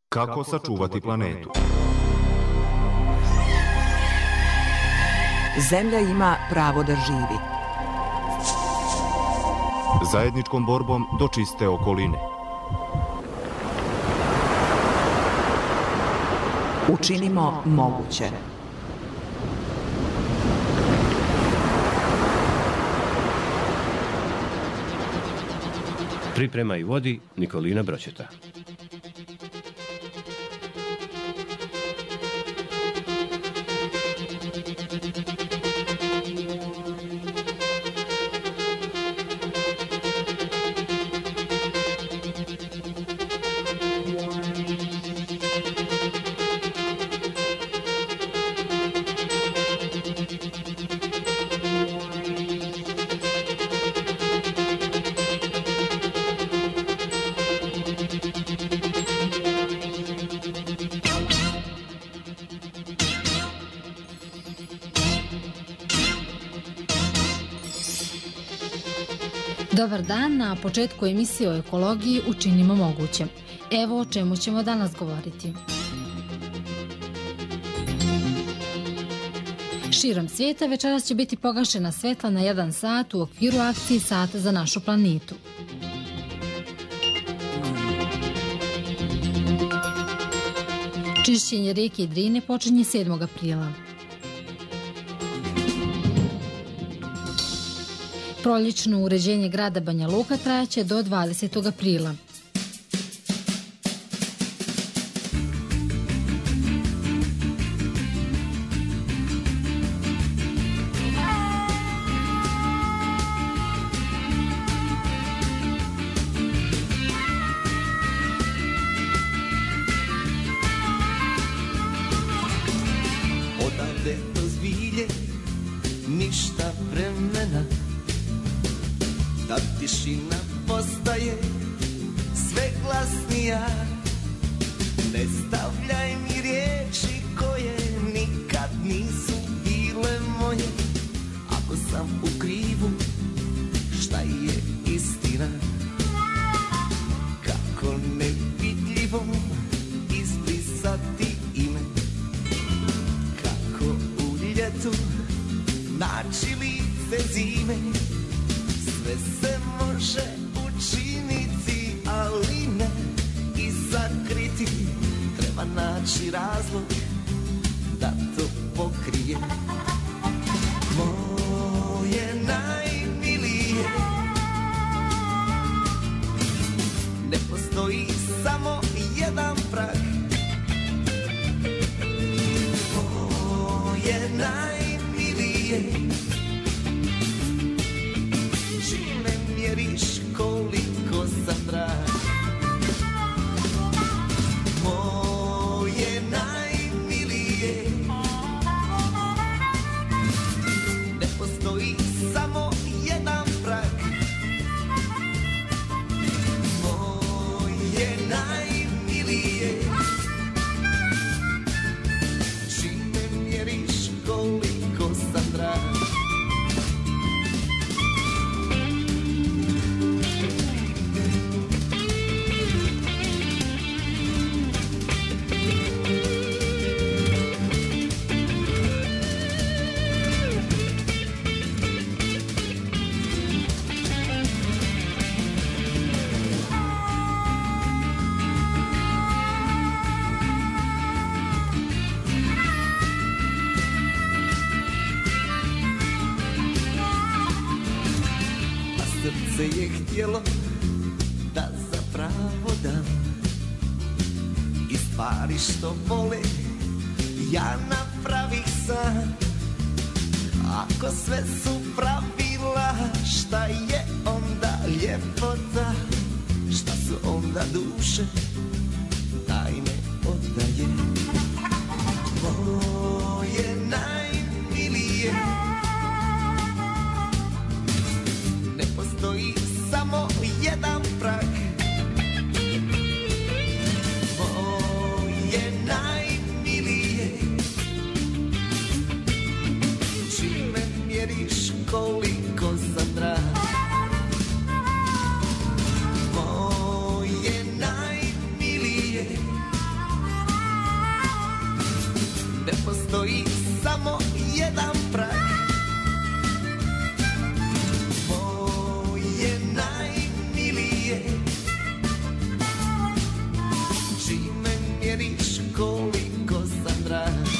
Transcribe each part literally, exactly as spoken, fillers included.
Kako sačuvati planetu? Zemlja ima pravo da živi. Zajedničkom borbom do čiste okoline. Učinimo moguće. Priprema i vodi Nikolina Broćeta. Dobar dan, na početku emisije o ekologiji Učinimo moguće. Evo o čemu ćemo danas govoriti. Širom svijeta večeras će biti pogašena svetla na jedan sat u okviru akcije Sat za našu planetu. Čišćenje rijeke Drine počinje sedmog aprila. Prolječno uređenje grada Banja Luka trajaće do dvadesetog aprila. Odavde do zbilje ništa vremena, ta tišina postaje sve glasnija. Ne stavljaj mi riječi koje nikad nisu bile moje. Ako sam u krivu, šta je istina? Kako nevidljivo izbrisati ime? Kako u ljetu naći lice zime? Sve se može učiniti, ali ne i sakriti. Treba naći razlog da to pokrije. Moje najmilije, ne postoji samo jedan prag. Moje najmilije, mjeriš koliko sam drag. Moje najmilije, ne postoji samo jedan prag. Moje najmilije, čime mjeriš koliko sam drag. Srce je htjelo da zapravo dam i stvari što vole ja napravih sam. Ako sve su pravila, šta je onda ljepota? Šta su onda duše tajne odaje? Moje najmilije, ne postoji samo jedan prag. Moje najmilije, čime mjeriš koliko sam drag. Moje najmilije, postoji samo jedan prag. Moje najmilije, čime mjeriš koliko sam drag.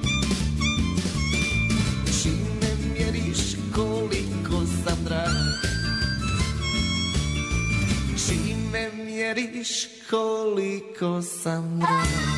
Čime mjeriš koliko sam drag. Čime mjeriš koliko sam drag.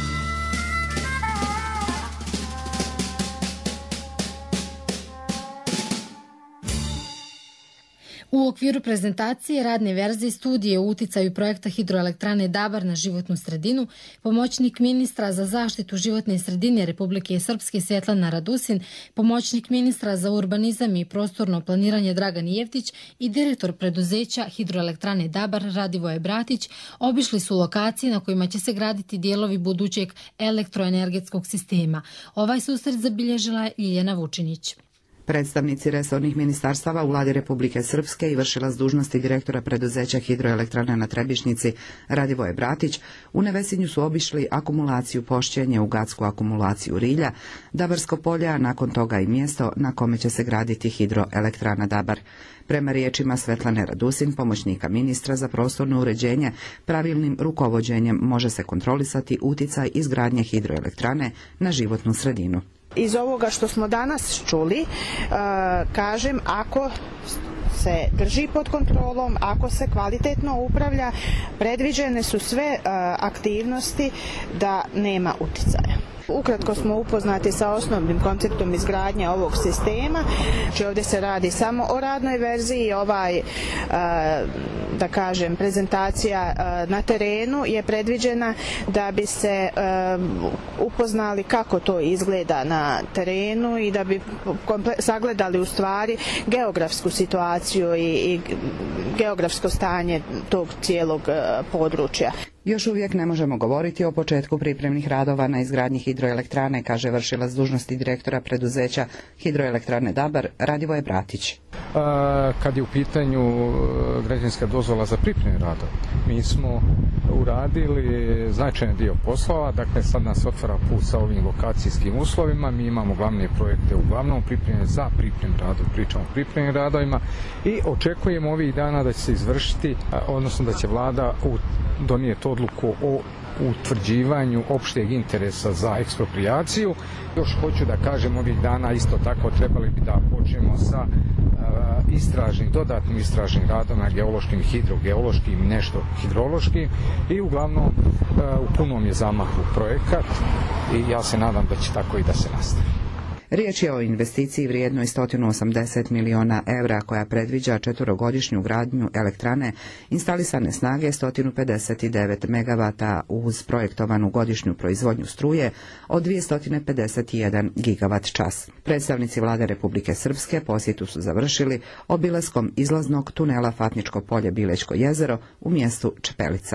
U okviru prezentacije radne verzije studije o uticaju projekta hidroelektrane Dabar na životnu sredinu, pomoćnik ministra za zaštitu životne sredine Republike Srpske Svetlana Radusin, pomoćnik ministra za urbanizam i prostorno planiranje Dragan Jevtić i direktor preduzeća hidroelektrane Dabar Radivoje Bratić obišli su lokacije na kojima će se graditi dijelovi budućeg elektroenergetskog sistema. Ovaj susret zabilježila je Ljiljana Vučinić. Predstavnici resornih ministarstava u vladi Republike Srpske i vršilac dužnosti direktora preduzeća hidroelektrane na Trebišnici Radivoje Bratić u Nevesinju su obišli akumulaciju Pošćenje, ugadsku akumulaciju Rilja, Dabarsko polje, a nakon toga i mjesto na kome će se graditi hidroelektrana Dabar. Prema riječima Svetlane Radusin, pomoćnika ministra za prostorno uređenje, pravilnim rukovođenjem može se kontrolisati uticaj izgradnje hidroelektrane na životnu sredinu. Iz ovoga što smo danas čuli, kažem, ako se drži pod kontrolom, ako se kvalitetno upravlja, predviđene su sve aktivnosti da nema uticaja. Ukratko smo upoznati sa osnovnim konceptom izgradnje ovog sistema. Znači, ovdje se radi samo o radnoj verziji. Ovaj, da kažem, prezentacija na terenu je predviđena da bi se upoznali kako to izgleda na terenu i da bi sagledali u stvari geografsku situaciju i, i geografsko stanje tog cijelog područja. Još uvijek ne možemo govoriti o početku pripremnih radova na izgradnji hidroelektrane, kaže vršilac dužnosti direktora preduzeća hidroelektrane Dabar Radivoje Bratić. Kad je u pitanju građevinska dozvola za pripremne radove, mi smo uradili značajan dio poslova, dakle sad nas otvara put sa ovim lokacijskim uslovima, mi imamo glavne projekte uglavnom pripremljene za pripremne radove, pričamo o pripremnim radovima i očekujemo ovih dana da će se izvršiti, odnosno da će vlada donijeti odluku o utvrđivanju opšteg interesa za eksproprijaciju. Još hoću da kažem, ovih dana isto tako trebali bi da počnemo sa istražnim, dodatnim istražnim radom na geološkim, hidrogeološkim, nešto hidrološkim i uglavnom u punom je zamahu projekat i ja se nadam da će tako i da se nastavi. Riječ je o investiciji vrijednoj sto osamdeset miliona evra koja predviđa četverogodišnju gradnju elektrane instalisane snage sto pedeset devet megavata uz projektovanu godišnju proizvodnju struje od dvjesto pedeset jedan gigavat čas. Predstavnici vlade Republike Srpske posjetu su završili obilaskom izlaznog tunela Fatničko polje Bilećko jezero u mjestu Čepelica.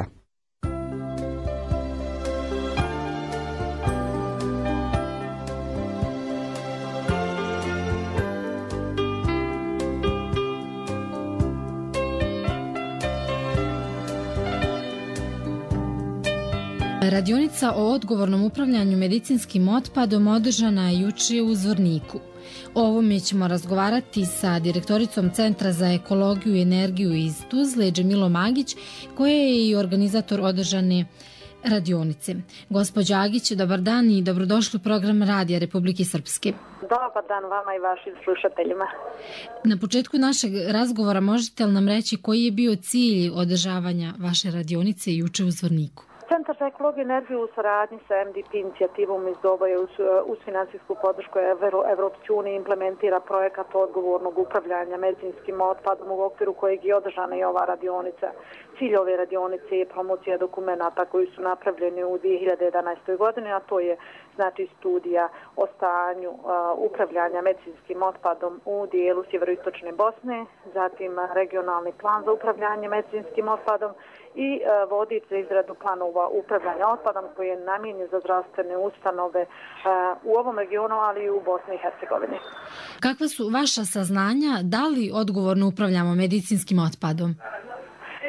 Radionica o odgovornom upravljanju medicinskim otpadom održana je juče u Zvorniku. O ovome ćemo razgovarati sa direktoricom Centra za ekologiju i energiju iz Tuzle, Džemilom Agić, koja je i organizator održane radionice. Gospođo Agić, dobar dan i dobrodošli u program Radija Republike Srpske. Dobar dan vama i vašim slušateljima. Na početku našeg razgovora možete li nam reći koji je bio cilj održavanja vaše radionice juče u Zvorniku? Centar za ekologiju i energiju u saradnji sa M D P inicijativom iz Doba je uz, uz finansijsku podršku Evropske unije implementira projekat odgovornog upravljanja medicinskim otpadom u okviru kojeg je održana i ova radionica. Cilj ove radionice je promocija dokumenata koji su napravljeni u dvije hiljade jedanaestoj godini, a to je znači studija o stanju uh, upravljanja medicinskim otpadom u dijelu sjeveroistočne Bosne, zatim regionalni plan za upravljanje medicinskim otpadom i uh, vodič za izradu planova upravljanja otpadom koji je namijenjen za zdravstvene ustanove uh, u ovom regionu, ali i u Bosni i Hercegovini. Kakva su vaša saznanja, da li odgovorno upravljamo medicinskim otpadom?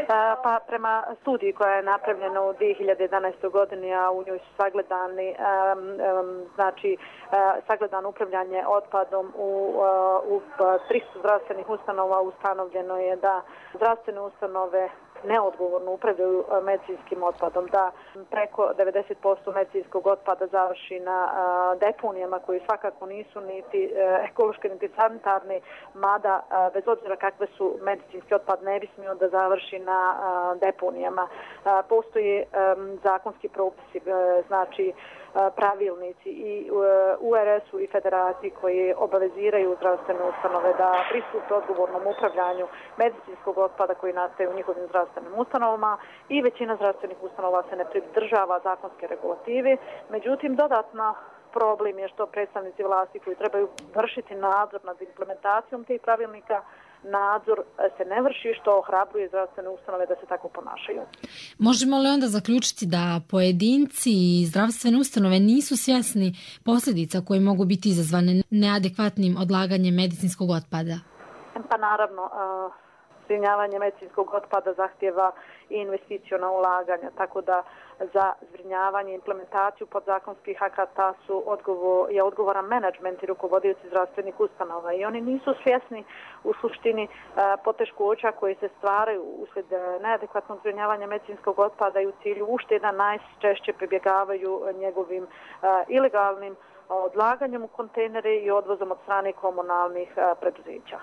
Pa prema studiji koja je napravljena u dvije hiljade jedanaestoj godini, a u njoj su sagledani, znači sagledano upravljanje otpadom u, u tristo zdravstvenih ustanova, ustanovljeno je da zdravstvene ustanove neodgovorno upravljaju medicinskim otpadom, da preko devedeset posto medicinskog otpada završi na deponijama koji svakako nisu niti ekološki niti sanitarni, mada bez obzira kakve su medicinski otpad ne bi smio da završi na deponijama. Postoje zakonski propisi, znači pravilnici i u er es-u i federaciji koji obaveziraju zdravstvene ustanove da pristupe odgovornom upravljanju medicinskog otpada koji nastaje u njihovim zdravstvenim ustanovama i većina zdravstvenih ustanova se ne pridržava zakonske regulative. Međutim, dodatno problem je što predstavnici vlasti koji trebaju vršiti nadzor nad implementacijom tih pravilnika, nadzor se ne vrši, što ohrabruje zdravstvene ustanove da se tako ponašaju. Možemo li onda zaključiti da pojedinci i zdravstvene ustanove nisu svjesni posljedica koje mogu biti izazvane neadekvatnim odlaganjem medicinskog otpada? Pa naravno, zbrinjavanje medicinskog otpada zahtjeva i investiciona ulaganja, tako da za zbrinjavanje i implementaciju podzakonskih akata su odgovor, je odgovoran menadžment i rukovodioci zdravstvenih ustanova i oni nisu svjesni u suštini poteškoća koji se stvaraju uslijed neadekvatnog zbrinjavanja medicinskog otpada i u cilju ušteda najčešće pribjegavaju njegovim ilegalnim odlaganjem u kontejnere i odvozom od strane komunalnih preduzeća.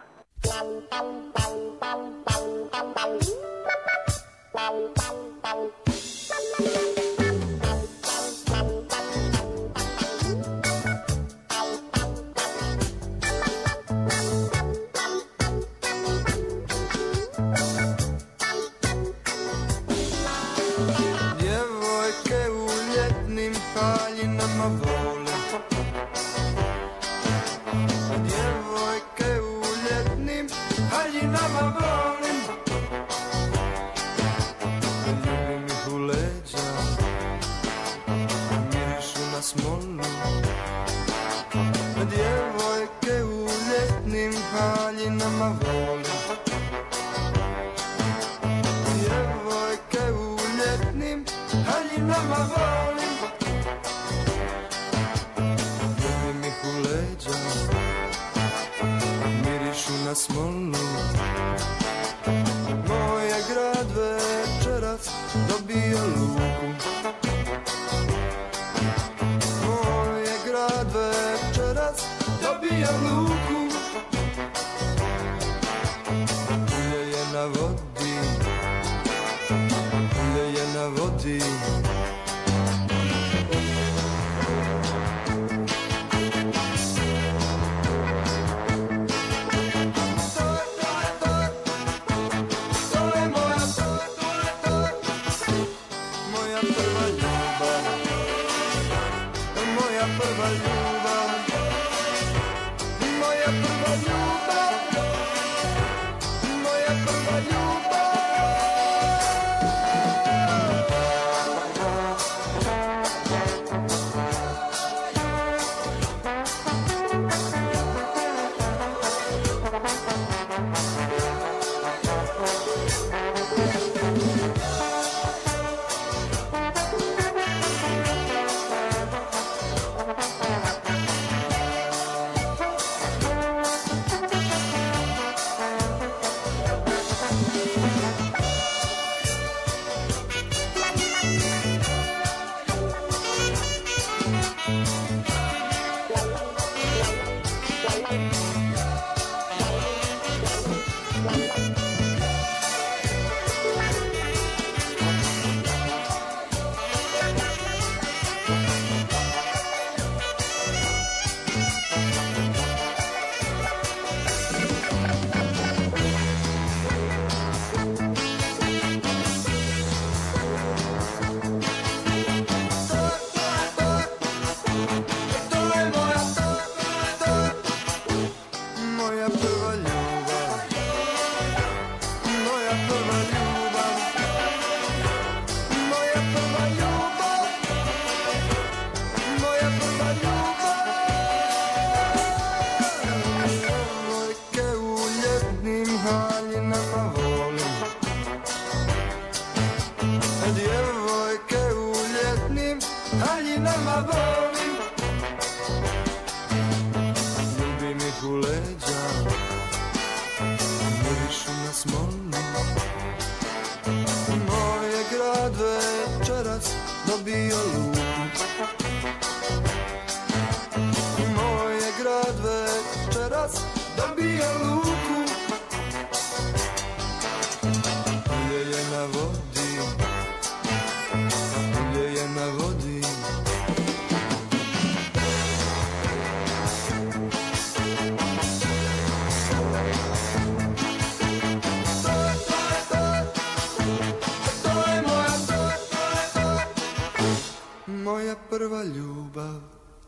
Djevojke u ljetnim haljinama vole, djevojke u ljetnim haljinama volim, ljubim ih u leđa, mirišu na smolu. Djevojke u ljetnim haljinama volim, djevojke u ljetnim haljinama volim, ljubim ih u leđa, mirišu na smolu. Moj je grad večeras dobio luku, moj je grad večeras dobio luku. Ulje je na vodi, ulje je na vodi. nama volim, ljubim ih u leđa, mirišu nas molim. Moj je grad večeras dobio luku, moj je grad večeras dobio luku. Ulje je na vodi, ulje je na vodi. Moja prva ljubav.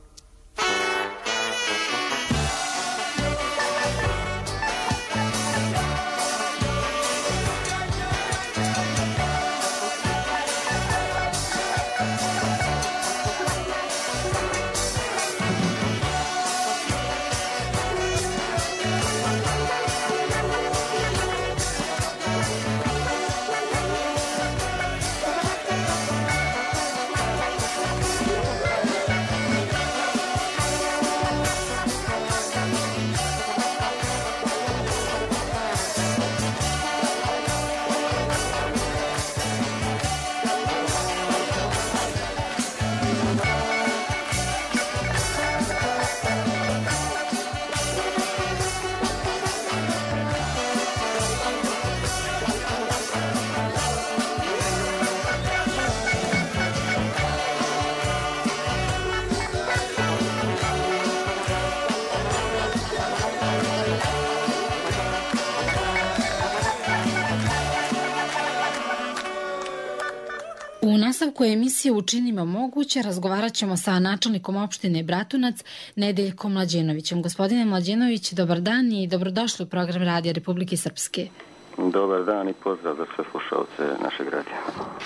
U nastavku emisije Učinimo moguće razgovarat ćemo sa načelnikom opštine Bratunac, Nedeljkom Mlađenovićem. Gospodine Mlađenović, dobar dan i dobrodošli u program Radija Republike Srpske. Dobar dan i pozdrav za sve slušalce našeg radija.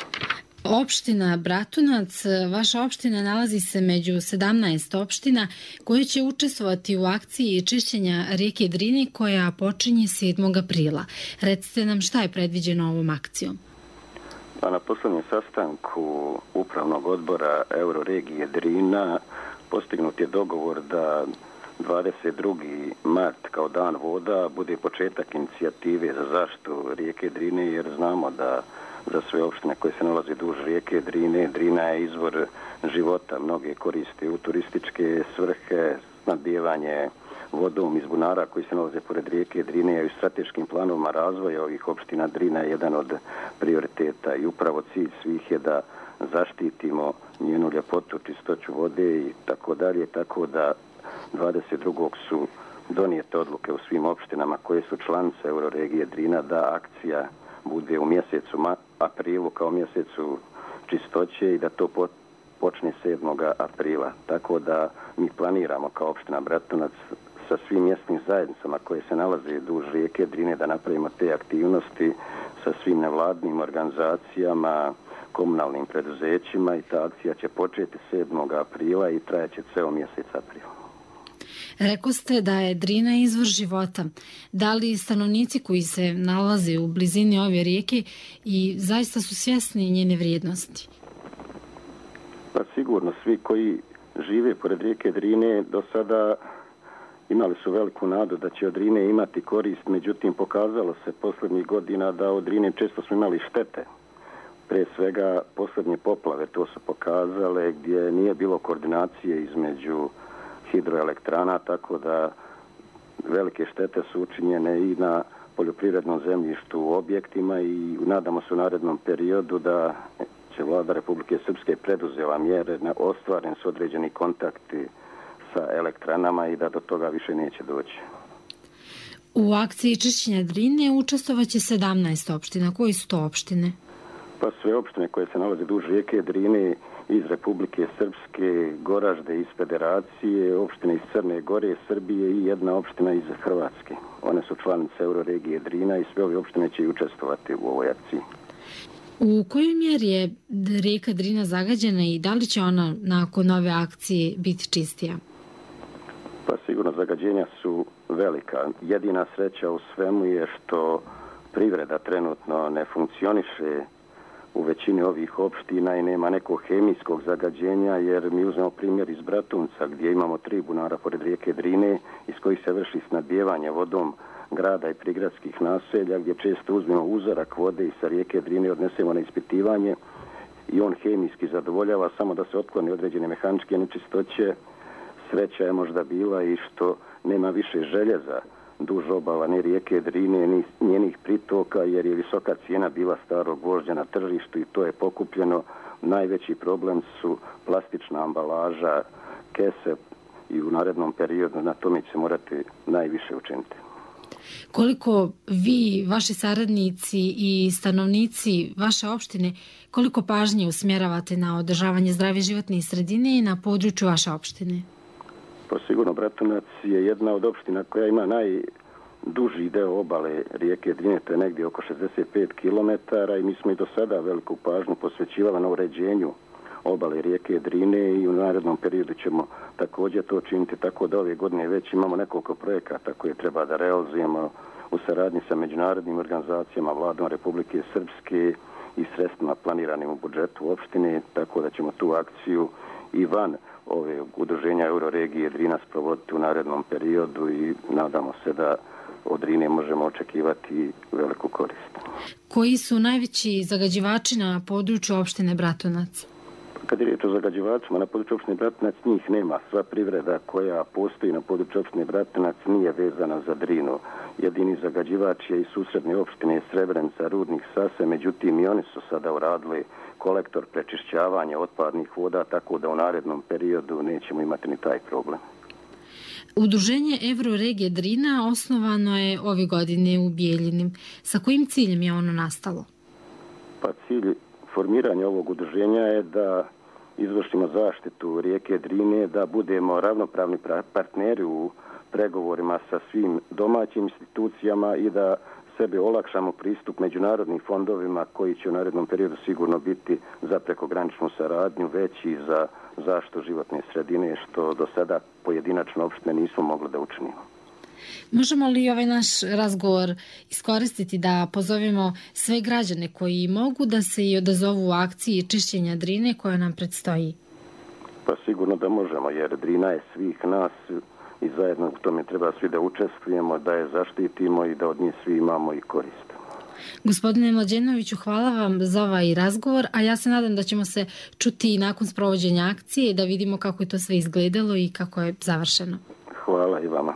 Opština Bratunac, vaša opština nalazi se među sedamnaest opština koje će učestvovati u akciji čišćenja rijeke Drine koja počinje sedmog aprila. Recite nam šta je predviđeno ovom akcijom. Pa na poslednjem sastanku Upravnog odbora Euroregije Drina postignut je dogovor da dvadeset drugi mart kao dan voda bude početak inicijative za zaštitu rijeke Drine, jer znamo da za sve opštine koje se nalaze duž rijeke Drine, Drina je izvor života, mnoge koriste u turističke svrhe, snabdijevanje vodom iz bunara koji se nalaze pored rijeke Drine, i u strateškim planovima razvoja ovih opština Drina je jedan od prioriteta i upravo cilj svih je da zaštitimo njenu ljepotu, čistoću vode i tako dalje, tako da dvadeset drugog su donijete odluke u svim opštinama koje su članice Euroregije Drina da akcija bude u mjesecu aprilu kao mjesecu čistoće i da to počne sedmog aprila. Tako da mi planiramo kao opština Bratunac sa svim mjesnim zajednicama koje se nalaze duž rijeke Drine da napravimo te aktivnosti sa svim nevladnim organizacijama, komunalnim preduzećima i ta akcija će početi sedmog aprila i trajaće ceo mjesec april. Rekli ste da je Drina izvor života. Da li stanovnici koji se nalaze u blizini ove rijeke i zaista su svjesni njene vrijednosti? Pa sigurno svi koji žive pored rijeke Drine do sada imali su veliku nadu da će od Drine imati korist, međutim pokazalo se posljednjih godina da od Drine često smo imali štete. Pre svega posljednje poplave to su pokazale gdje nije bilo koordinacije između hidroelektrana, tako da velike štete su učinjene i na poljoprivrednom zemljištu u objektima i nadamo se u narednom periodu da će vlada Republike Srpske preduzela mjere, ostvareni su određeni kontakti sa elektranama i da do toga više neće doći. U akciji čišćenja Drine učestvovaće sedamnaest opština. Koji su to opštine? Pa sve opštine koje se nalaze duž rijeke Drine iz Republike Srpske, Goražde iz Federacije, opštine iz Crne Gore, Srbije i jedna opština iz Hrvatske. One su članice Euroregije Drina i sve ove opštine će učestvovati u ovoj akciji. U kojoj mjeri je rijeka Drina zagađena i da li će ona nakon ove akcije biti čistija? Pa sigurno zagađenja su velika. Jedina sreća u svemu je što privreda trenutno ne funkcioniše u većini ovih opština i nema nekog hemijskog zagađenja, jer mi uzmemo primjer iz Bratunca gdje imamo tri bunara pored rijeke Drine iz kojih se vrši snabdijevanje vodom grada i prigradskih naselja, gdje često uzmemo uzorak vode i sa rijeke Drine odnesemo na ispitivanje i on hemijski zadovoljava, samo da se otkloni određene mehaničke nečistoće. Sreća je možda bila i što nema više željeza duž obala ni rijeke Drine ni njenih pritoka, jer je visoka cijena bila starog gvožđa na tržištu i to je pokupljeno. Najveći problem su plastična ambalaža, kese i u narednom periodu na tome će se morati najviše učiniti. Koliko vi, vaši saradnici i stanovnici vaše opštine, koliko pažnje usmjeravate na održavanje zdrave životne sredine i na području vaše opštine? Pa sigurno Bratunac je jedna od opština koja ima najduži deo obale rijeke Drine, to je negdje oko šezdeset pet kilometara i mi smo i do sada veliku pažnju posvećivali na uređenju obale rijeke Drine i u narednom periodu ćemo također to činiti, tako da ove godine već imamo nekoliko projekata koje treba da realizujemo u saradnji sa međunarodnim organizacijama, vladom Republike Srpske i sredstvima planiranim u budžetu opštine, tako da ćemo tu akciju i van ove udruženja Euroregije Drina sprovoditi u narednom periodu i nadamo se da od Drine možemo očekivati veliku korist. Koji su najveći zagađivači na području opštine Bratunac? Kad je riječ o zagađivačima na području opštine Bratunac, njih nema. Sva privreda koja postoji na području opštine Bratunac nije vezana za Drinu. Jedini zagađivač je i susredne opštine Srebrenica, Rudnik, Sase, međutim i oni su sada uradili kolektor prečišćavanja otpadnih voda, tako da u narednom periodu nećemo imati ni taj problem. Udruženje Euroregije Drina osnovano je ove godine u Bijeljinim. Sa kojim ciljem je ono nastalo? Pa cilj formiranja ovog udruženja je da izvršimo zaštitu rijeke Drine, da budemo ravnopravni partneri u pregovorima sa svim domaćim institucijama i da sebe olakšamo pristup međunarodnim fondovima koji će u narednom periodu sigurno biti za prekograničnu saradnju, već i za zaštitu životne sredine, što do sada pojedinačno opštine nismo mogli da učinimo. Možemo li ovaj naš razgovor iskoristiti da pozovemo sve građane koji mogu da se i odazovu u akciji čišćenja Drine koja nam predstoji? Pa sigurno da možemo, jer Drina je svih nas i zajedno u tome treba svi da učestvujemo, da je zaštitimo i da od nje svi imamo i korist. Gospodine Mlađenoviću, hvala vam za ovaj razgovor, a ja se nadam da ćemo se čuti nakon sprovođenja akcije i da vidimo kako je to sve izgledalo i kako je završeno. Hvala i vama.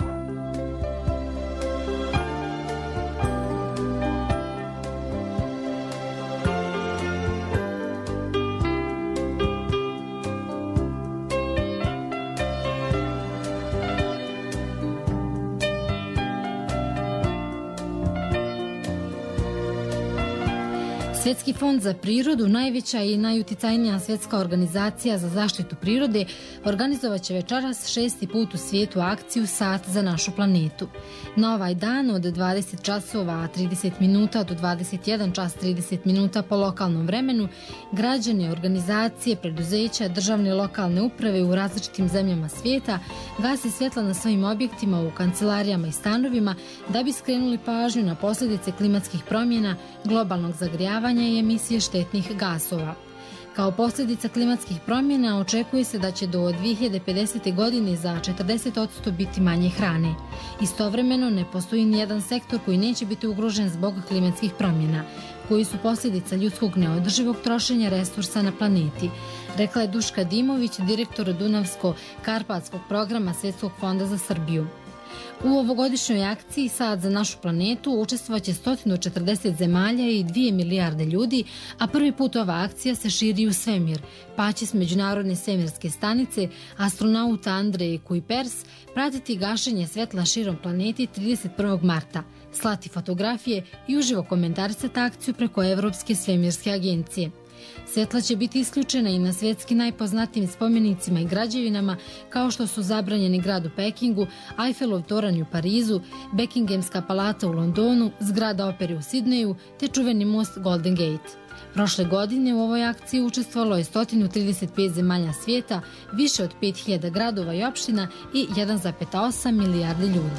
Svjetski fond za prirodu, najveća i najuticajnija svjetska organizacija za zaštitu prirode, organizovat će večeras šesti put u svijetu akciju Sat za našu planetu. Na ovaj dan od dvadeset časova trideset minuta do dvadeset jedan čas trideset minuta po lokalnom vremenu, građani, organizacije, preduzeća, državne i lokalne uprave u različitim zemljama svijeta gase svjetla na svojim objektima, u kancelarijama i stanovima da bi skrenuli pažnju na posljedice klimatskih promjena, globalnog zagrijavanja i emisije štetnih gasova. Kao posljedica klimatskih promjena očekuje se da će do dvije hiljade pedesete. godine za četrdeset posto biti manje hrane. Istovremeno ne postoji nijedan sektor koji neće biti ugrožen zbog klimatskih promjena, koji su posljedica ljudskog neodrživog trošenja resursa na planeti, rekla je Duška Dimović, direktor Dunavsko-Karpatskog programa Svjetskog fonda za Srbiju. U ovogodišnjoj akciji Sad za našu planetu učestvovaće sto četrdeset zemalja i dvije milijarde ljudi, a prvi put ova akcija se širi u svemir, pa će s međunarodne svemirske stanice astronauta Andrej Kuipers pratiti gašenje svjetla širom planeti trideset prvog marta, slati fotografije i uživo komentarisati akciju preko Evropske svemirske agencije. Svjetla će biti isključena i na svjetski najpoznatijim spomenicima i građevinama kao što su zabranjeni grad u Pekingu, Eiffelov toranj u Parizu, Beckinghamska palata u Londonu, zgrada opere u Sidneju te čuveni most Golden Gate. Prošle godine u ovoj akciji učestvovalo je sto trideset pet zemalja svijeta, više od pet hiljada gradova i opština i jedan zarez osam milijardi ljudi.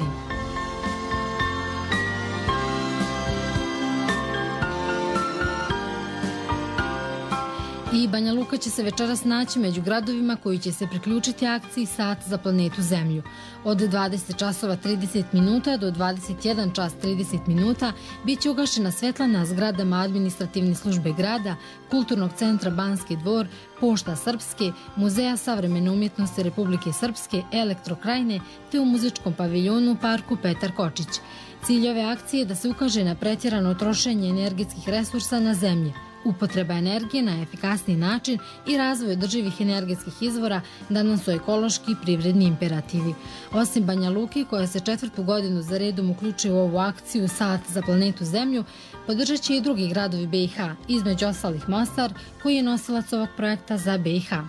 I Banja Luka će se večeras naći među gradovima koji će se priključiti akciji Sat za planetu Zemlju. Od dvadeset časova trideset minuta do dvadeset jedan čas trideset minuta bit će ugašena svetla na zgradama administrativne službe grada, Kulturnog centra Banski dvor, Pošta Srpske, Muzeja savremene umjetnosti Republike Srpske, Elektrokrajine te u muzičkom paviljonu u parku Petar Kočić. Cilj ove akcije je da se ukaže na pretjerano trošenje energetskih resursa na zemlji, upotreba energije na efikasniji način i razvoj održivih energetskih izvora danas su ekološki i privredni imperativi. Osim Banja Luke, koja se četvrtu godinu za redom uključuje u ovu akciju Sat za planetu Zemlju, podržat će i drugi gradovi B i H, između ostalih Mostar, koji je nosilac ovog projekta za B i H.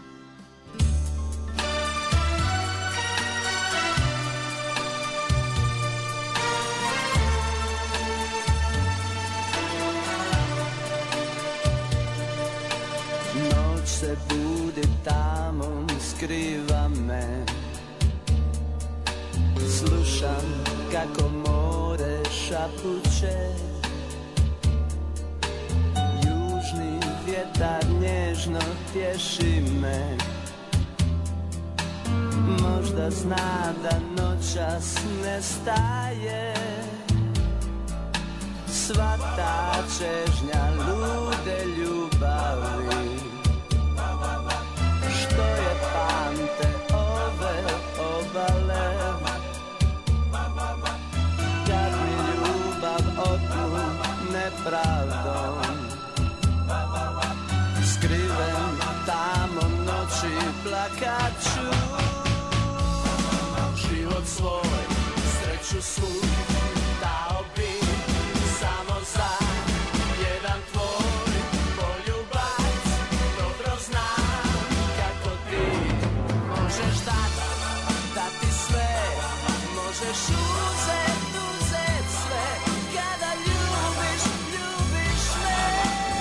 Se budi tamo, skriva me. Slušam kako more šapuće. Južni vjetar nježno tješi me. Možda zna da noćas ne staje. Sva ta čežnja lude ljubavi. Što je pamte ove obale, kad mi ljubav otmu nepravdom, skriven tamo noći plakaću. Život svoj, sreću svu dao bi samo za jedan tvoj poljubac. Dobro znam kako ti možeš dati, dati sve, možeš uzet, uzet sve, kada ljubiš, ljubiš me.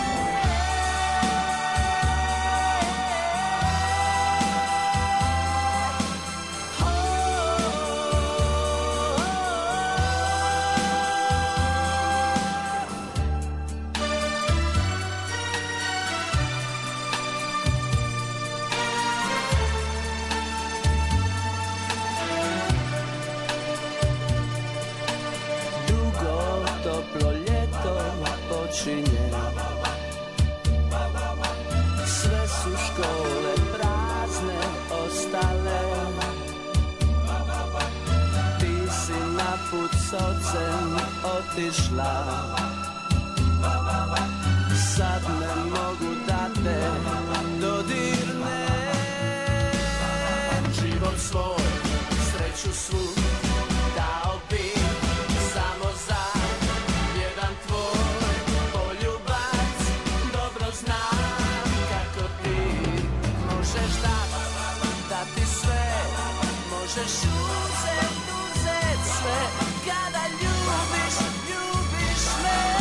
Toplo ljeto počinje. Sve su škole prazne ostale. Ti si na put s ocem otišla. Sad ne mogu da te dodirnem. Život svoj, sreću svu dao bi samo za jedan tvoj poljubac. Dobro znam kako ti možeš dati, dati sve, možeš uzet, uzet sve, kada ljubiš, ljubiš me.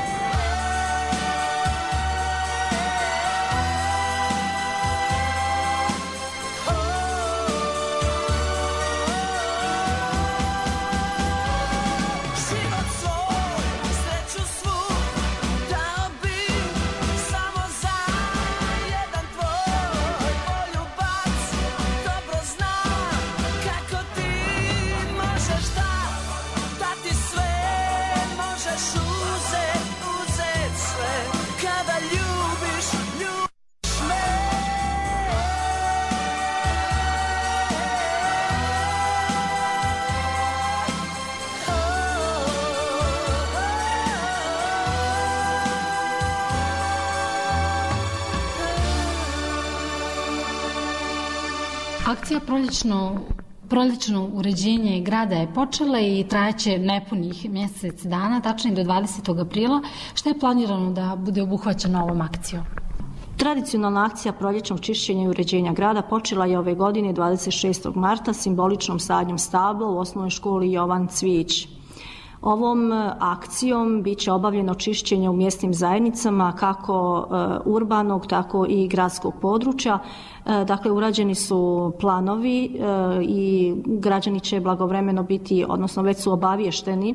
Akcija prolječno, prolječno uređenje grada je počela i trajaće nepunih mjesec dana, tačnije do dvadesetog aprila. Što je planirano da bude obuhvaćeno ovom akcijom? Tradicionalna akcija proljećnog čišćenja i uređenja grada počela je ove godine dvadeset šestog marta simboličnom sadnjom stabla u osnovnoj školi Jovan Cvijić. Ovom akcijom bit će obavljeno čišćenje u mjesnim zajednicama kako urbanog, tako i gradskog područja. Dakle, urađeni su planovi i građani će blagovremeno biti, odnosno već su obavješteni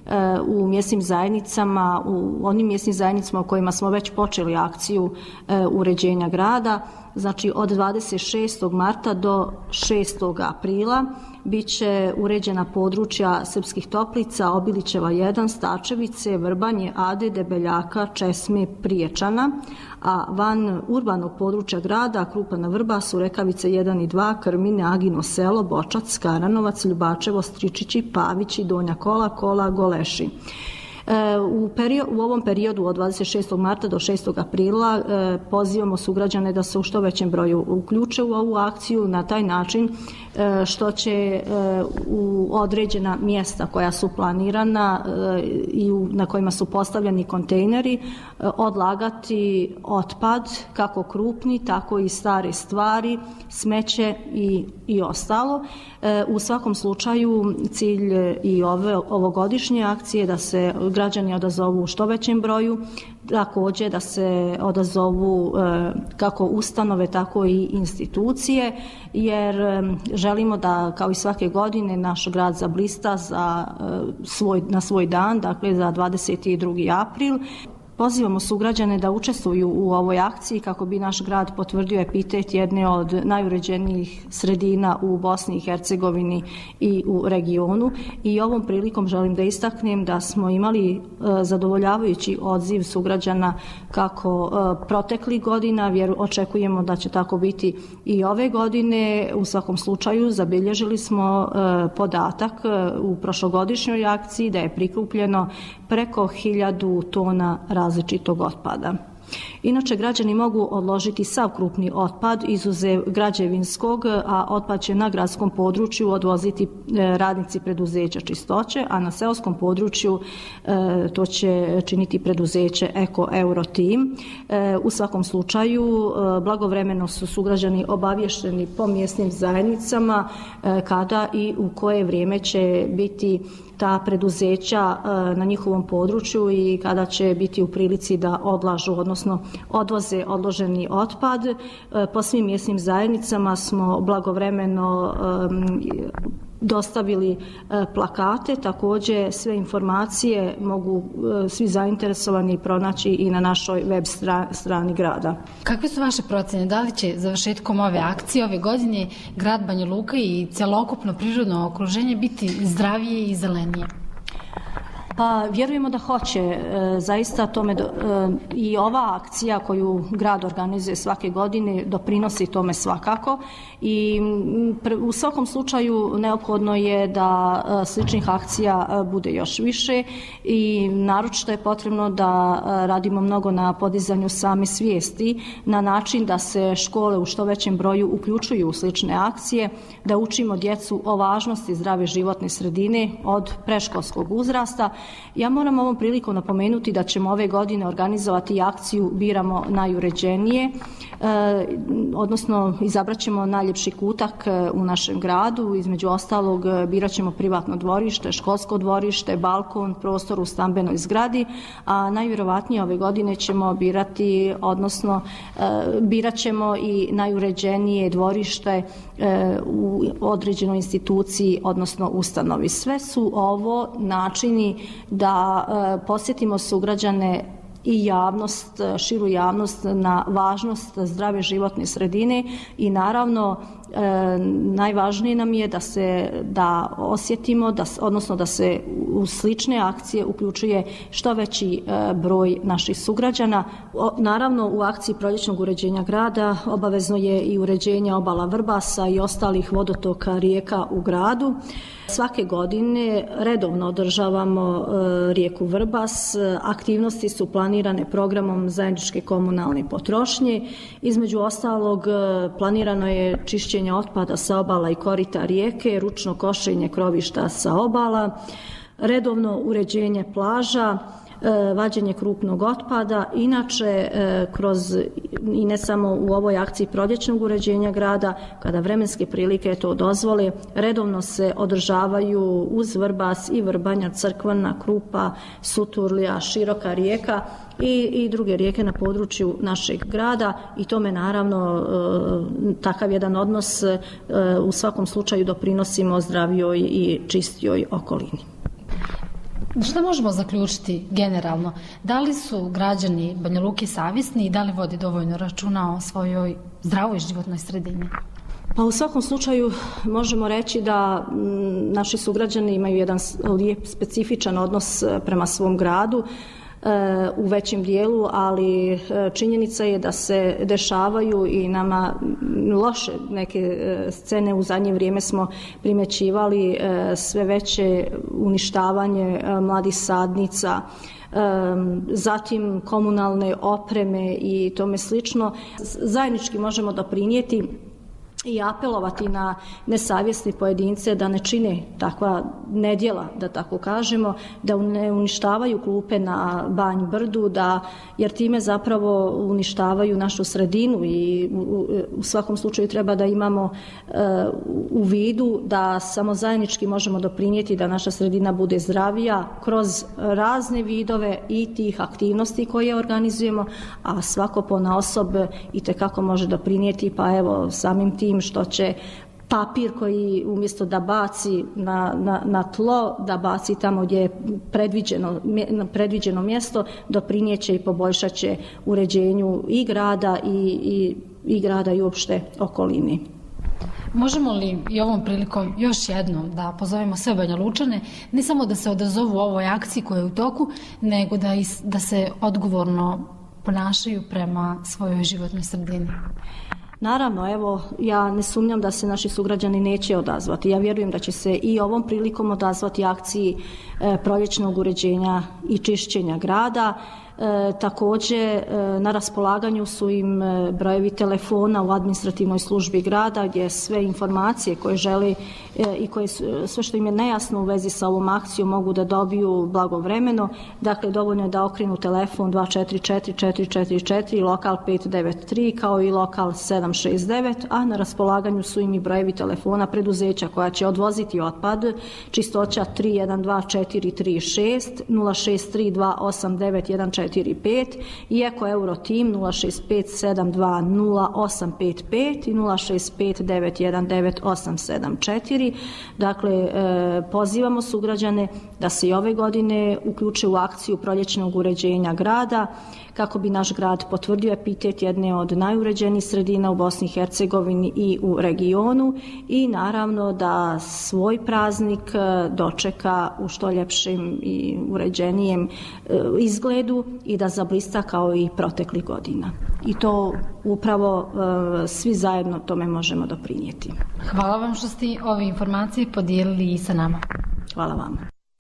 u mjesnim zajednicama, u onim mjesnim zajednicama u kojima smo već počeli akciju uređenja grada. Znači od dvadeset šestog marta do šestog aprila bit će uređena područja Srpskih Toplica, Obilićeva jedan, Stačevice, Vrbanje, Ade, Debeljaka, Česme, Priječana, a van urbanog područja grada Krupana, Vrbas, Rekavice jedan i dva, Krmine, Agino selo, Bočac, Karanovac, Ljubačevo, Stričići, Pavići, Donja Kola, Kola, Goleši. U, perio, u ovom periodu od dvadeset šestog marta do šestog aprila eh, pozivamo sugrađane da se u što većem broju uključe u ovu akciju na taj način eh, što će eh, u određena mjesta koja su planirana eh, i u, na kojima su postavljeni kontejneri eh, odlagati otpad, kako krupni, tako i stare stvari, smeće i, i ostalo. Eh, u svakom slučaju cilj i ove, ovogodišnje akcije da se građani odazovu u što većem broju, također da se odazovu kako ustanove, tako i institucije, jer želimo da kao i svake godine naš grad zablista za svoj, na svoj dan, dakle za dvadeset drugi april. Pozivamo sugrađane da učestvuju u ovoj akciji kako bi naš grad potvrdio epitet jedne od najuređenijih sredina u Bosni i Hercegovini i u regionu. I ovom prilikom želim da istaknem da smo imali e, zadovoljavajući odziv sugrađana kako e, proteklih godina, vjeru očekujemo da će tako biti i ove godine. U svakom slučaju zabilježili smo e, podatak e, u prošlogodišnjoj akciji da je prikupljeno preko hiljadu tona različitog otpada. Inače, građani mogu odložiti sav krupni otpad izuzev građevinskog, a otpad će na gradskom području odvoziti radnici preduzeća čistoće, a na seoskom području to će činiti preduzeće Eko Euro Team. U svakom slučaju, blagovremeno su sugrađani obavješteni po mjesnim zajednicama kada i u koje vrijeme će biti ta preduzeća na njihovom području i kada će biti u prilici da odlažu, odnosno odvoze odloženi otpad. Po svim mjesnim zajednicama smo blagovremeno dostavili plakate, također sve informacije mogu svi zainteresovani pronaći i na našoj web strani grada. Kakve su vaše procjene? Da li će završetkom ove akcije ove godine grad Banja Luka i celokupno prirodno okruženje biti zdravije i zelenije? Pa vjerujemo da hoće, zaista tome i ova akcija koju grad organizuje svake godine doprinosi tome svakako i u svakom slučaju neophodno je da sličnih akcija bude još više i naročito je potrebno da radimo mnogo na podizanju same svijesti na način da se škole u što većem broju uključuju u slične akcije, da učimo djecu o važnosti zdrave životne sredine od predškolskog uzrasta. Ja moram ovom prilikom napomenuti da ćemo ove godine organizovati akciju Biramo najuređenije, e, odnosno izabrat ćemo najljepši kutak u našem gradu, između ostalog birat ćemo privatno dvorište, školsko dvorište, balkon, prostor u stambenoj zgradi, a najvjerovatnije ove godine ćemo birati, odnosno e, birat ćemo i najuređenije dvorište e, u određenoj instituciji, odnosno ustanovi. Sve su ovo načini da e, posjetimo sugrađane i javnost, širu javnost na važnost zdrave životne sredine i naravno e, najvažnije nam je da se da osjetimo, da, odnosno da se u slične akcije uključuje što veći e, broj naših sugrađana. O, naravno u akciji proljećnog uređenja grada obavezno je i uređenje obala Vrbasa i ostalih vodotoka rijeka u gradu. Svake godine redovno održavamo e, rijeku Vrbas, aktivnosti su planirane programom zajedničke komunalne potrošnje. Između ostalog planirano je čišćenje otpada sa obala i korita rijeke, ručno košenje krovišta sa obala, redovno uređenje plaža, vađenje krupnog otpada. Inače, kroz, i ne samo u ovoj akciji proljećnog uređenja grada, kada vremenske prilike to dozvole, redovno se održavaju uz Vrbas i Vrbanja, Crkvana, Krupa, Suturlija, Široka rijeka i, i druge rijeke na području našeg grada i tome naravno takav jedan odnos u svakom slučaju doprinosimo zdravijoj i čistijoj okolini. Šta možemo zaključiti generalno? Da li su građani Banja Luke savjesni i da li vodi dovoljno računa o svojoj zdravoj životnoj sredini? Pa u svakom slučaju možemo reći da naši sugrađani imaju jedan lijep specifičan odnos prema svom gradu u većem dijelu, ali činjenica je da se dešavaju i nama loše neke scene. U zadnje vrijeme smo primjećivali sve veće uništavanje mladih sadnica, zatim komunalne opreme i tome slično. Zajednički možemo doprinijeti i apelovati na nesavjesne pojedince da ne čine takva nedjela, da tako kažemo, da ne uništavaju klupe na Banj Brdu, da, jer time zapravo uništavaju našu sredinu i u, u svakom slučaju treba da imamo uh, u vidu da samo zajednički možemo doprinijeti da naša sredina bude zdravija kroz razne vidove i tih aktivnosti koje organizujemo, a svako ponaosob itekako može doprinijeti, pa evo samim tim što će papir koji umjesto da baci na, na, na tlo, da baci tamo gdje je predviđeno, predviđeno mjesto, doprinijeće i poboljšat će uređenju i grada i, i, i grada i uopšte okolini. Možemo li i ovom prilikom još jednom da pozovemo sve Banja Lučane, ne samo da se odazovu u ovoj akciji koja je u toku, nego da, is, da se odgovorno ponašaju prema svojoj životnoj sredini? Naravno, evo, ja ne sumnjam da se naši sugrađani neće odazvati. Ja vjerujem da će se i ovom prilikom odazvati akciji e, proljećnog uređenja i čišćenja grada. E, također e, na raspolaganju su im brojevi telefona u administrativnoj službi grada gdje sve informacije koje žele e, i koje su, sve što im je nejasno u vezi sa ovom akcijom mogu da dobiju blagovremeno. Dakle, dovoljno je da okrenu telefon dva četiri četiri četiri četiri četiri, lokal pet devet tri kao i lokal sedam šest devet, a na raspolaganju su im i brojevi telefona preduzeća koja će odvoziti otpad, čistoća tri jedan dva četiri tri šest, nula šest tri dva osam devet jedan četiri pet i Eko Eurotim nula šest pet sedam dva nula osam pet pet i nula šest pet devet jedan devet osam sedam četiri. Dakle, pozivamo sugrađane da se i ove godine uključe u akciju proljećnog uređenja grada kako bi naš grad potvrdio epitet jedne od najuređenijih sredina u Bosni i Hercegovini i u regionu i naravno da svoj praznik dočeka u što ljepšem i uređenijem izgledu i da zablista kao i proteklih godina. I to upravo svi zajedno tome možemo doprinijeti. Hvala vam što ste ove informacije podijelili i sa nama. Hvala vam.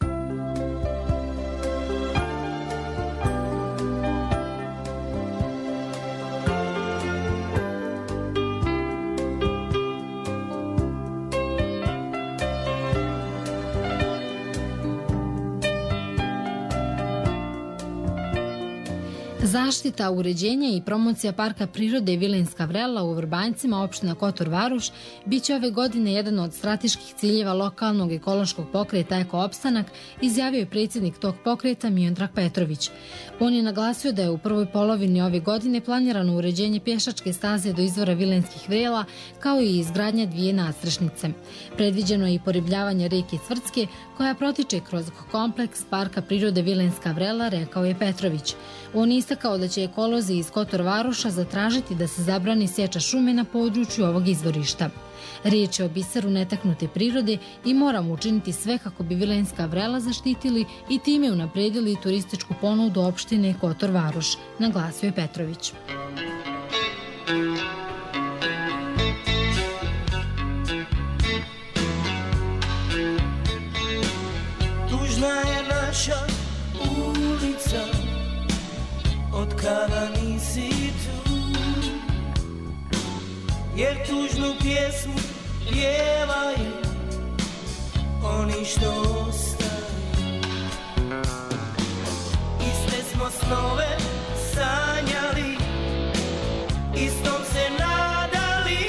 Zaštita, uređenje i promocija Parka prirode Vilenska vrela u Vrbanjcima, opština Kotor Varoš, bit će ove godine jedan od strateških ciljeva lokalnog ekološkog pokreta Eko opstanak, izjavio je predsjednik tog pokreta Miodrag Petrović. On je naglasio da je u prvoj polovini ove godine planirano uređenje pješačke staze do izvora Vilenskih vrela, kao i izgradnja dvije nadstrešnice. Predviđeno je i poribljavanje rijeke Cvrtske, koja protiče kroz kompleks Parka prirode Vilenska vrela, rekao je Petrović. On je istakao da će ekolozi iz Kotor Varoša zatražiti da se zabrani sječa šume na području ovog izvorišta. Riječ je o biseru netaknute prirode i moramo učiniti sve kako bi Vilenska vrela zaštitili i time unapredili turističku ponudu opštine Kotor Varoš, naglasio je Petrović. Tužna je naša ulica, od kada nisi tu, jer tužnu pjesmu pjevaju oni što ostaju. I smo snove sanjali, istom se nadali,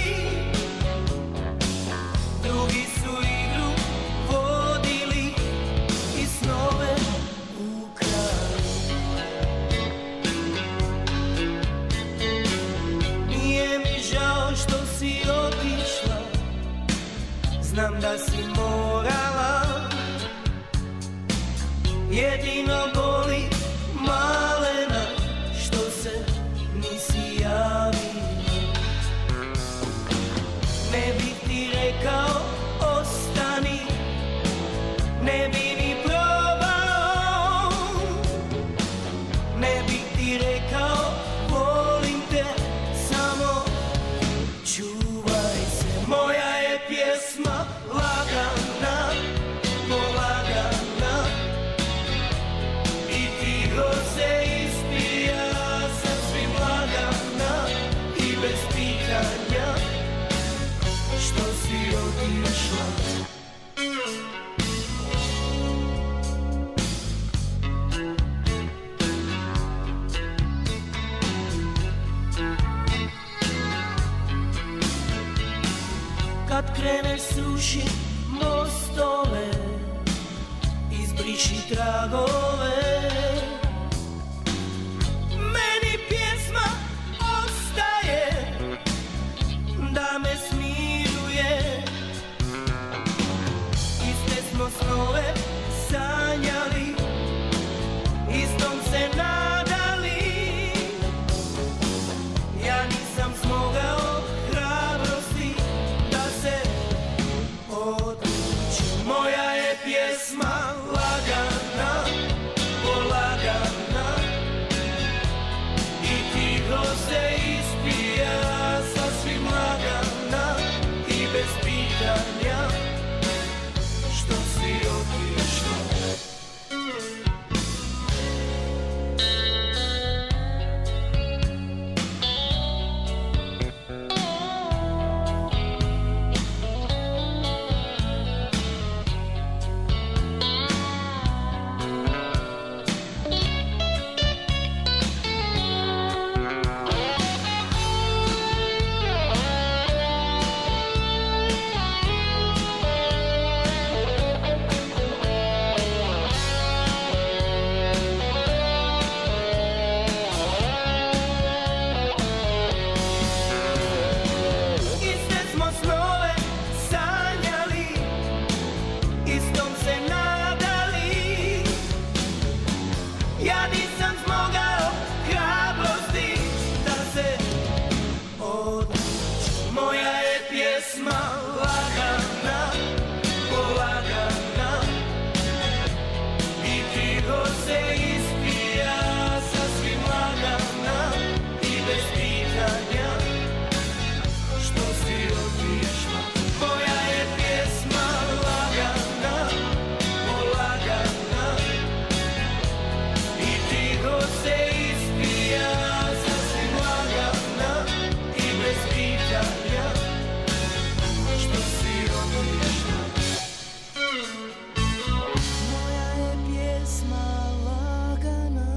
drugi su igru vodili i snove ukrali. Nije mi žao što si otišla, znam da si morala, jedino boli malena što se nisi javila. Ne bi ti rekao ostani, ne bi ni probao, ne bi ti rekao volim te, samo čuvaj se. Moja je pjesma lagana, polagana, i tiho se ispija sasvim lagana i bez pitanja što si otišla. Kad kreneš sruši mostove, izbriši tragove, meni pjesma ostaje da me smiruje. Iste smo snove sanjali, istom se nadali, ja nisam smogao hrabrosti da se odlučim. Moja je pjesma lagana, polagana, i tiho se ispija sasvim lagana i bez pitanja što si otišla. Iste smo snove sanjali, istom se nadali, ja nisam smogao hrabrosti da se odlučim. Moja je pjesma lagana, polagana, i tiho se ispija sasvim lagana i bez pitanja što si otišla. Moja je pjesma lagana, polagana, i tiho se ispija sasvim lagana i bez pitanja što si otišla. Moja je pjesma lagana.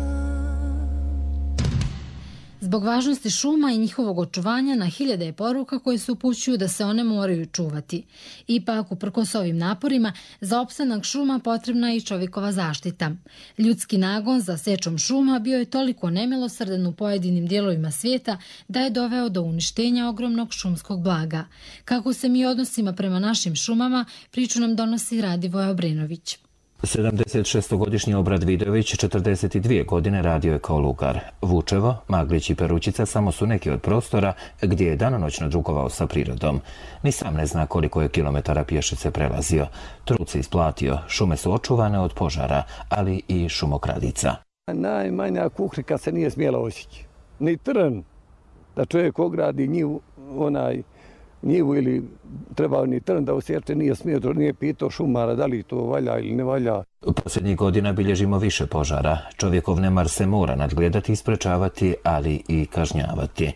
Zbog važnosti šuma i njihovog očuvanja na hiljade je poruka koje se upućuju da se one moraju čuvati. Ipak, uprkos ovim naporima, za opstanak šuma potrebna je i čovjekova zaštita. Ljudski nagon za sečom šuma bio je toliko nemilosrdan u pojedinim dijelovima svijeta da je doveo do uništenja ogromnog šumskog blaga. Kako se mi odnosimo prema našim šumama, priču nam donosi Radivoje Obrenović. sedamdesetšestogodišnji Obrad Vidojević četrdeset dvije godine radio je kao lugar. Vučevo, Maglić i Perućica samo su neki od prostora gdje je danonoćno drugovao sa prirodom. Ni sam ne zna koliko je kilometara pješice prelazio. Trud se isplatio, šume su očuvane od požara, ali i šumokradica. Najmanja kukrika se nije smjela osjeći. Ni trn da čovjek ogradi njivu, onaj njivu ili trebao ni trn da osjeće, nije smio, nije pitao šumara da li to valja ili ne valja. Posljednjih godina bilježimo više požara. Čovjekov nemar se mora nadgledati i sprečavati, ali i kažnjavati.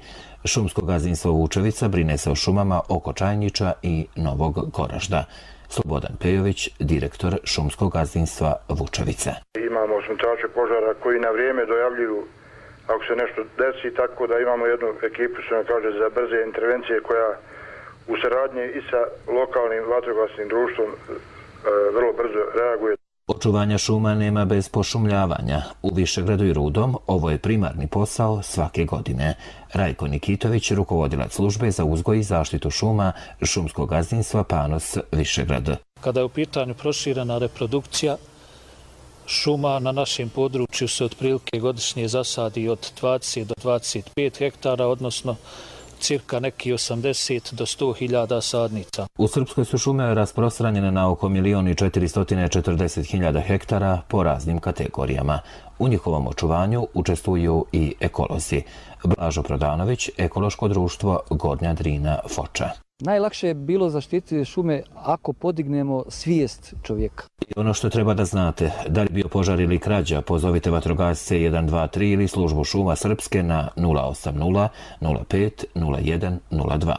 Šumsko gazdinstvo Vučevica brine se o šumama oko Čajniča i Novog Goražda. Slobodan Pejović, direktor Šumskog gazdinstva Vučevice. Imamo osumnjičače požara koji na vrijeme dojavljuju ako se nešto desi, tako da imamo jednu ekipu, što nam kaže, za brze intervencije koja u saradnji i sa lokalnim vatrogasnim društvom vrlo brzo reaguje. Očuvanja šuma nema bez pošumljavanja. U Višegradu i Rudom ovo je primarni posao svake godine. Rajko Nikitović, rukovodilac službe za uzgoj i zaštitu šuma Šumskog gazdinstva Panos Višegrad. Kada je u pitanju proširena reprodukcija šuma, na našem području se otprilike godišnje zasadi od dvadeset do dvadeset pet hektara, odnosno cirka neki osamdeset do sto hiljada sadnica. U Srpskoj su šume rasprostranjene na oko milion i četiristo četrdeset hiljada hektara po raznim kategorijama. U njihovom očuvanju učestvuju i ekolozi. Blažo Prodanović, ekološko društvo Gornja Drina Foča. Najlakše je bilo zaštititi šume ako podignemo svijest čovjeka. I ono što treba da znate, da li bio požar ili krađa, pozovite vatrogasce jedan dva tri ili službu šuma Srpske na nula osam nula nula pet nula jedan nula dva.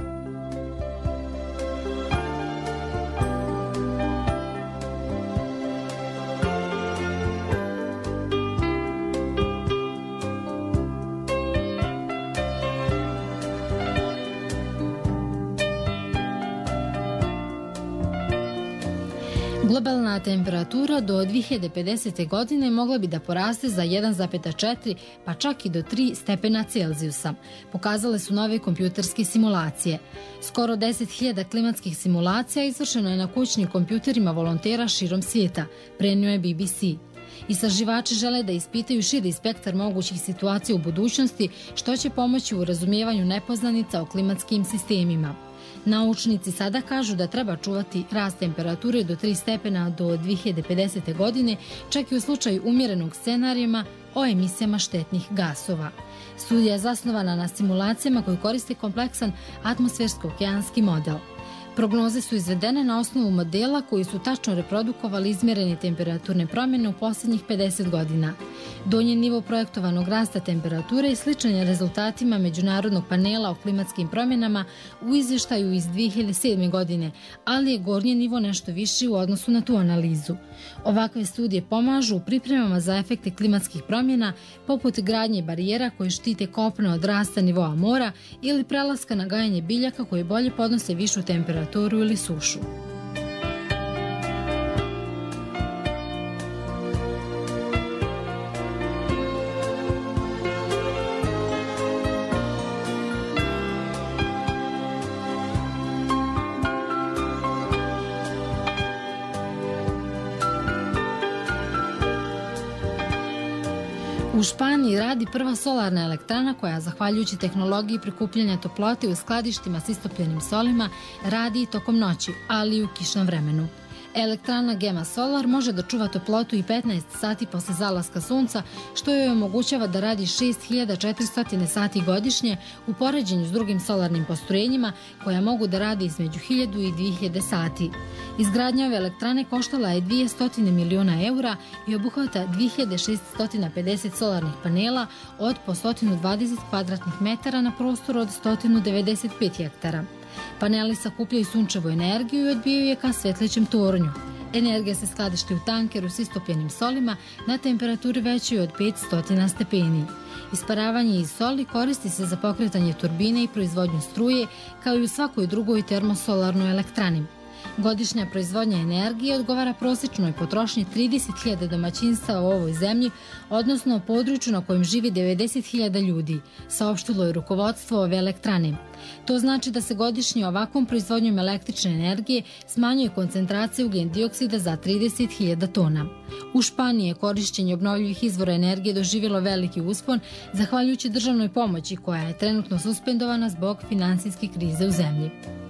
Globalna temperatura do dve hiljade pedesete. godine mogla bi da poraste za jedan zarez četiri pa čak i do tri stepena Celzijusa, pokazale su nove kompjuterske simulacije. Skoro deset hiljada klimatskih simulacija izvršeno je na kućnim kompjuterima volontera širom svijeta, prenio je B B C. Istraživači žele da ispitaju širi spektar mogućih situacija u budućnosti, što će pomoći u razumijevanju nepoznanica o klimatskim sistemima. Naučnici sada kažu da treba čuvati rast temperature do tri stepena do dve hiljade pedesete. godine, čak i u slučaju umjerenog scenarijima o emisijama štetnih gasova. Studija je zasnovana na simulacijama koji koriste kompleksan atmosfersko-okeanski model. Prognoze su izvedene na osnovu modela koji su tačno reprodukovali izmjerene temperaturne promjene u posljednjih pedeset godina. Donji nivo projektovanog rasta temperature je sličan je rezultatima Međunarodnog panela o klimatskim promjenama u izvještaju iz dve hiljade sedme. godine, ali je gornji nivo nešto viši u odnosu na tu analizu. Ovakve studije pomažu u pripremama za efekte klimatskih promjena, poput gradnje barijera koje štite kopno od rasta nivoa mora ili prelaska na gajanje biljaka koje bolje podnose višu temperaturu ili sušu. U Španiji radi prva solarna elektrana koja, zahvaljujući tehnologiji prikupljanja toplote u skladištima s istopljenim solima, radi i tokom noći, ali i u kišnom vremenu. Elektrana Gema Solar može da čuva toplotu i petnaest sati posle zalaska sunca, što joj omogućava da radi šest hiljada četiristo sati godišnje u poređenju s drugim solarnim postrojenjima koja mogu da radi između hiljadu i dve hiljade sati. Izgradnja ove elektrane koštala je dvjesto miliona eura i obuhvata dve hiljade šesto pedeset solarnih panela od po sto dvadeset kvadratnih metara na prostoru od sto devedeset pet hektara. Paneli sakupljaju sunčevu energiju i odbijaju je ka svetlećem tornju. Energija se skladišti u tankeru s istopljenim solima na temperaturi većoj od petsto stepeni. Isparavanje iz soli koristi se za pokretanje turbine i proizvodnju struje, kao i u svakoj drugoj termosolarnoj elektrani. Godišnja proizvodnja energije odgovara prosječnoj potrošnji trideset hiljada domaćinstva u ovoj zemlji, odnosno području na kojem živi devedeset hiljada ljudi, saopštilo je rukovodstvo ove elektrane. To znači da se godišnje ovakvom proizvodnjom električne energije smanjuje koncentracija ugljen dioksida za trideset hiljada tona. U Španiji je korišćenje obnovljivih izvora energije doživjelo veliki uspon, zahvaljujući državnoj pomoći koja je trenutno suspendovana zbog finansijske krize u zemlji.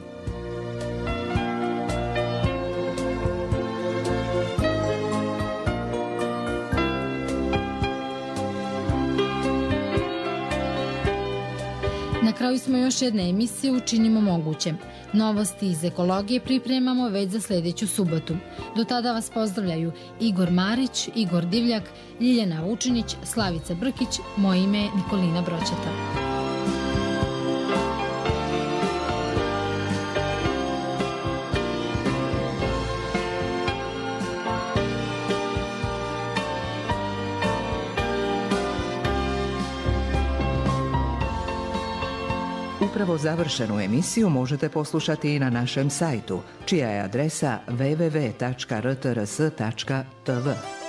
Na kraju smo još jedne emisije Učinimo moguće. Novosti iz ekologije pripremamo već za sljedeću subotu. Do tada vas pozdravljaju Igor Marić, Igor Divljak, Ljiljana Vučinić, Slavica Brkić, moje ime je Nikolina Bročeta. upravo završenu emisiju možete poslušati i na našem sajtu, čija je adresa w w w tačka r t r s tačka t v.